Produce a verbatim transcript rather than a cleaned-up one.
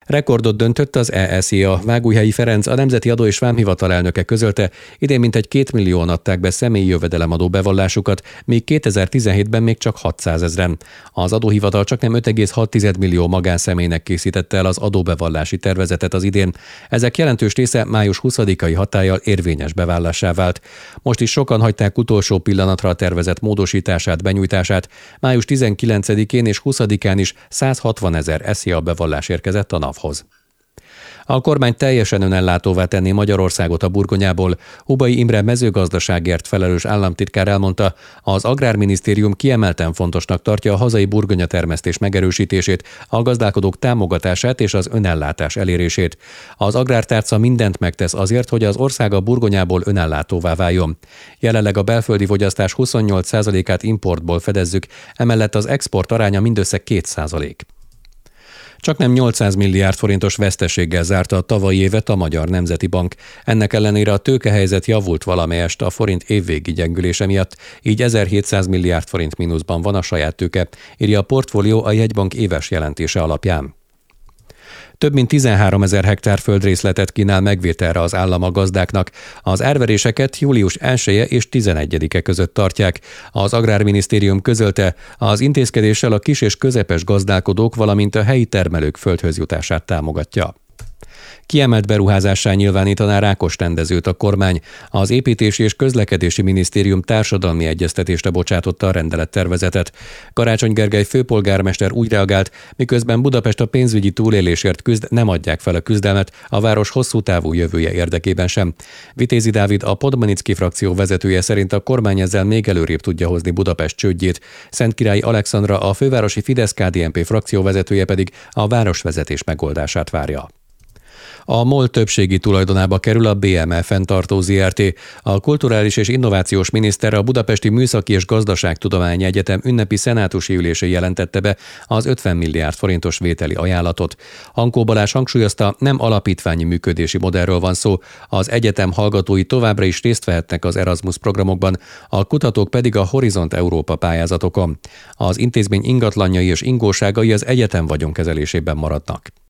Rekordot döntött az E S Z I A. Vágújhelyi Ferenc, a Nemzeti Adó és Vámhivatal elnöke közölte, idén mintegy két millióan adták be személyi jövedelemadó bevallásukat, míg kétezer-tizenhétben még csak hatszázezren. Az adóhivatal csaknem öt egész hat millió magánszemélynek készítette el az adóbevallási tervezetet az idén. Ezek jelentős része május huszadikai hatállyal érvényes bevállásá vált. Most is sokan hagyták utolsó pillanatra a tervezet módosítását, benyújtását. május tizenkilencedikén és huszadikán is százhatvanezer S Z I A bevallás érkezett a NAV-hoz. A kormány teljesen önellátóvá tenné Magyarországot a burgonyából. Hubay Imre mezőgazdaságért felelős államtitkár elmondta, az Agrárminisztérium kiemelten fontosnak tartja a hazai burgonyatermesztés megerősítését, a gazdálkodók támogatását és az önellátás elérését. Az agrártárca mindent megtesz azért, hogy az ország a burgonyából önellátóvá váljon. Jelenleg a belföldi fogyasztás huszonnyolc százalékát importból fedezzük, emellett az export aránya mindössze két százalék. Csaknem nyolcszáz milliárd forintos veszteséggel zárta a tavalyi évet a Magyar Nemzeti Bank. Ennek ellenére a tőkehelyzet javult valamelyest a forint évvégi gyengülése miatt, így ezerhétszáz milliárd forint mínuszban van a saját tőke, írja a Portfólió a jegybank éves jelentése alapján. Több mint tizenháromezer hektár földrészletet kínál megvételre az állam a gazdáknak. Az árveréseket július elseje és tizenegyedike között tartják. Az Agrárminisztérium közölte, az intézkedéssel a kis és közepes gazdálkodók, valamint a helyi termelők földhöz jutását támogatja. Kiemelt beruházássá nyilvánítaná Rákos rendezőt a kormány. Az Építési és Közlekedési Minisztérium társadalmi egyeztetésre bocsátotta a rendelettervezetet. Karácsony Gergely főpolgármester úgy reagált, miközben Budapest a pénzügyi túlélésért küzd, nem adják fel a küzdelmet a város hosszú távú jövője érdekében sem. Vitézi Dávid, a Podmanicki frakció vezetője szerint a kormány ezzel még előrébb tudja hozni Budapest csődjét. Szentkirályi Alexandra, a fővárosi Fidesz-K D N P frakció vezetője pedig a városvezetés megoldását várja. A MOL többségi tulajdonába kerül a bé em e Fenntartó Zrt. A kulturális és innovációs miniszter a Budapesti Műszaki és Gazdaságtudományi Egyetem ünnepi szenátusi ülésén jelentette be az ötven milliárd forintos vételi ajánlatot. Hankó Balázs hangsúlyozta, nem alapítványi működési modellről van szó, az egyetem hallgatói továbbra is részt vehetnek az Erasmus programokban, a kutatók pedig a Horizont Európa pályázatokon. Az intézmény ingatlanjai és ingóságai az egyetem vagyonkezelésében maradnak.